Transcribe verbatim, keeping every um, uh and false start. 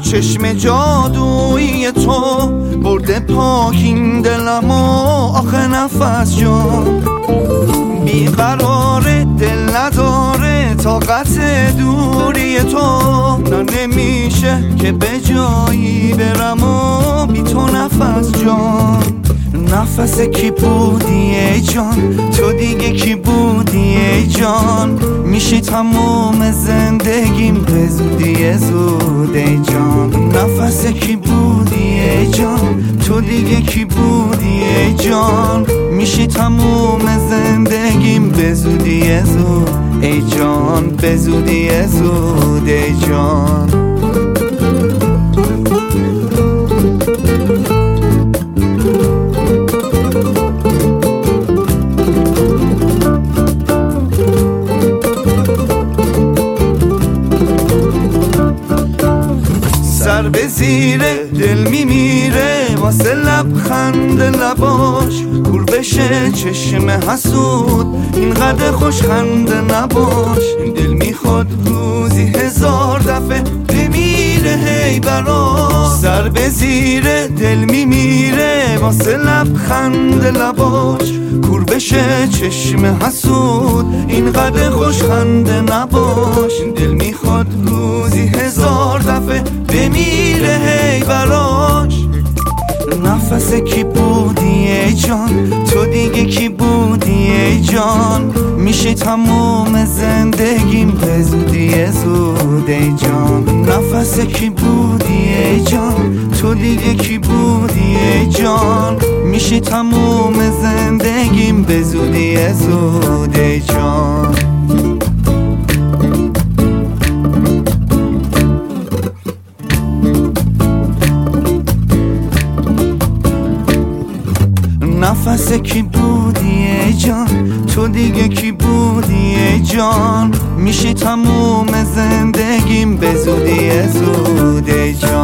چشم جادویی تو برده پاکین دلم و آخه نفس جان بیقراره دل نداره طاقت دوری تو نه نمیشه که به جایی برم و بی تو نفس جان نفس کی بودی ای جان تو دیگه کی بودی ای جان میشی تموم زندگیم به زودی زود ای جان نفس کی بودی ای جان تو دیگه کی بودی ای جان میشی تموم زندگیم به زودی زود ای جان به زودی زود ای جان سر به زیر دل میمیره واسه لبخند لباش کور بشه چشم حسود اینقدر خوشخنده نباش دل میخواد روزی هزار دفعه بمیره هی براش سر به زیر دل میمیره واسه لبخند لباش کور بشه چشم حسود اینقدر خوشخنده نباش دل میخواد روزی هزار دفعه بمیره هی براش نفس کی بودی ای جان تو دیگه کی بودی ای جان میشه تموم زندگیم به زودی زود ای جان نفس کی بودی ای جان تو دیگه کی بودی ای جان میشه تموم زندگیم به زودی زود ای جان نفس کی بودی ای جان تو دیگه کی بودی ای جان میشی تموم زندگیم به زودی زود ای جان